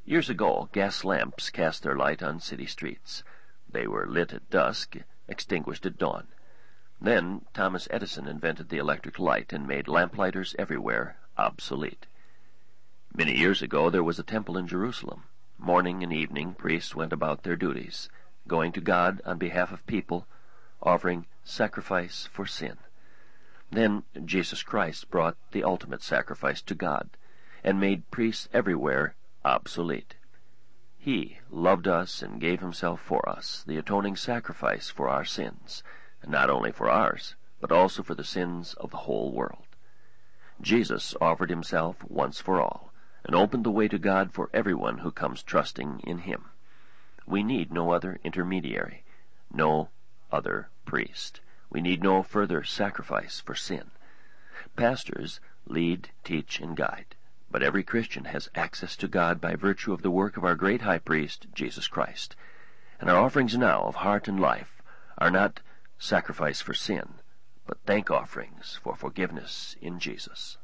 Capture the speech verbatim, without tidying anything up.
Years ago, gas lamps cast their light on city streets. They were lit at dusk, extinguished at dawn. Then Thomas Edison invented the electric light and made lamplighters everywhere obsolete. Many years ago there was a temple in Jerusalem. Morning and evening priests went about their duties, going to God on behalf of people, offering sacrifice for sin. Then Jesus Christ brought the ultimate sacrifice to God, and made priests everywhere obsolete. He loved us and gave himself for us, the atoning sacrifice for our sins, and not only for ours, but also for the sins of the whole world. Jesus offered himself once for all, and opened the way to God for everyone who comes trusting in him. We need no other intermediary, no other priest. We need no further sacrifice for sin. Pastors lead, teach, and guide, but every Christian has access to God by virtue of the work of our great high priest, Jesus Christ. And our offerings now of heart and life are not sacrifice for sin, but thank offerings for forgiveness in Jesus.